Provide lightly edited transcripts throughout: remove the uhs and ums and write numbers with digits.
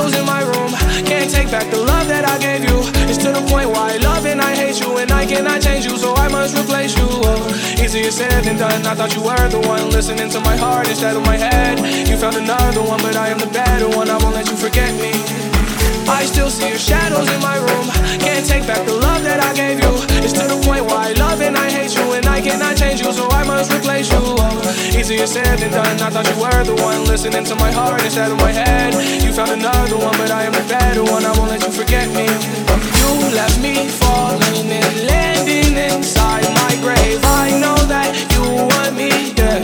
shadows in my room. Can't take back the love that I gave you. It's to the point why I love and I hate you, and I cannot change you, so I must replace you. Easier said than done. I thought you were the one listening to my heart instead of my head. You found another one, but I am the better one. I won't let you forget me. I still see your shadows in my room. Can't take back the love that I gave you. It's to the point why I love and I hate you, and I cannot change you, so I must replace you. Easier said than done. I thought you were the one listening to my heart instead of my head. You found another one, but I am the better one. I won't let you forget me. You left me falling and landing inside my grave. I know that you want me dead.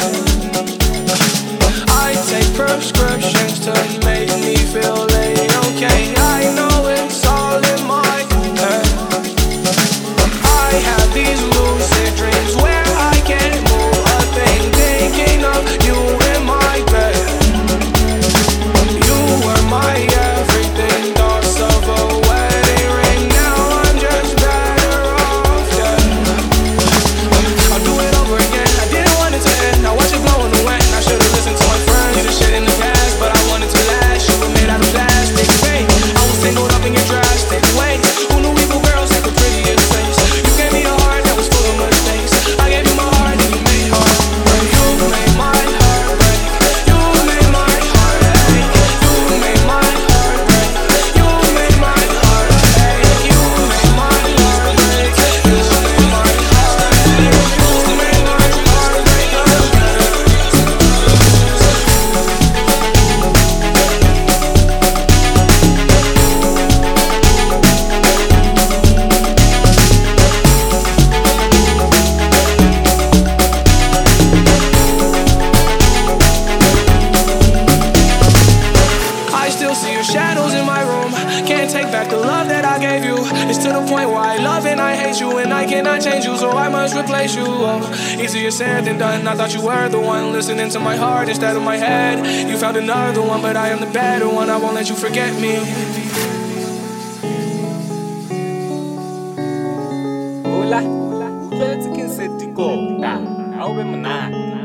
I take prescriptions to make me feel okay. I know it's all in my head. I have these lucid dreams where I can't move a thing, thinking of you in my bed. You were my everything, thoughts of a wedding ring. Now I'm just better off dead. I'll do it over again. I didn't want it to end. Now watch it blow in the wind. I should've listened to my friends. Did the shit in the past, but I wanted to last. You were made out of plastic. Fake. I was tangled up in your drastic ways. Who knew evil girls had the prettiest face? You gave me a heart that was full of mistakes. I gave you my heart and you made heart break. You made my heart break. You made my heart ache. You made my heart break. You made my heart ache. You made my heart break. You made my heart ache. You made my heart break. I still see your shadows in my room. Can't take back the love that I gave you. It's to the point where I love and I hate you, and I cannot change you, so I must replace you. Easier said than done. I thought you were the one listening to my heart instead of my head. You found another one, but I am the better one. I won't let you forget me. Hola, utlweletse ke nseti kota. Ha o be monate.